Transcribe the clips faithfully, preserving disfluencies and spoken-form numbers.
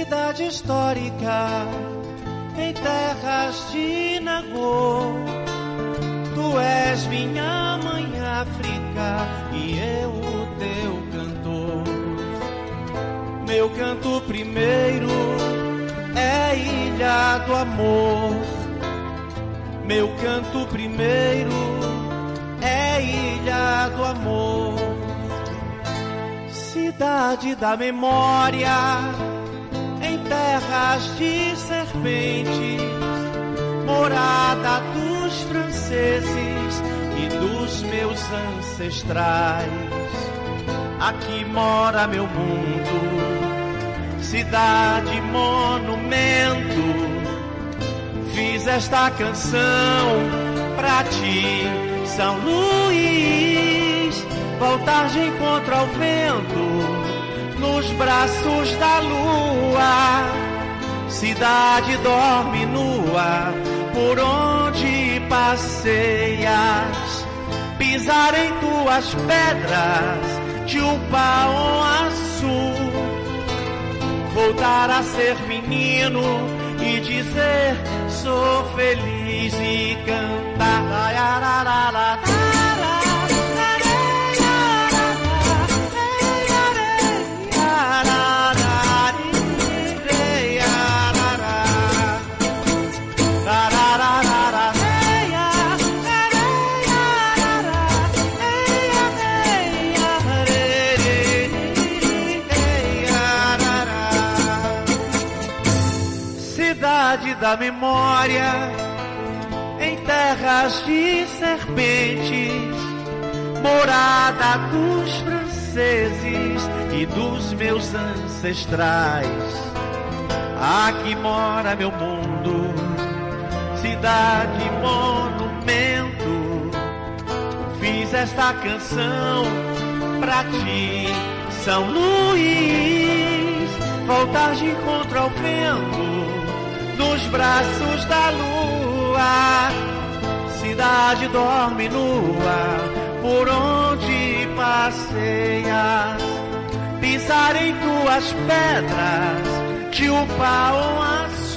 cidade histórica em terras de Nagô. Tu és minha mãe África e eu o teu cantor. Meu canto primeiro é Ilha do Amor. Meu canto primeiro é Ilha do Amor. Cidade da memória em terras de serpentes, morada dos franceses e dos meus ancestrais. Aqui mora meu mundo, cidade monumento. Fiz esta canção pra ti, São Luís. Voltar de encontro ao vento, nos braços da lua. Cidade dorme nua, por onde passeias. Pisar em tuas pedras, de um Upaon-Açu. Voltar a ser menino e dizer sou feliz e cantar. Cidade da memória em terras de serpentes, morada dos franceses e dos meus ancestrais. Aqui mora meu mundo, cidade monumento. Fiz esta canção pra ti, São Luís. Voltar de encontro ao vento, nos braços da lua. Cidade dorme nua, por onde passeias. Pisar em tuas pedras, de Upaon-Açu.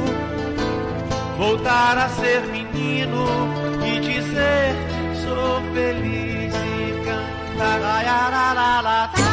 Voltar a ser menino e dizer sou feliz e cantar.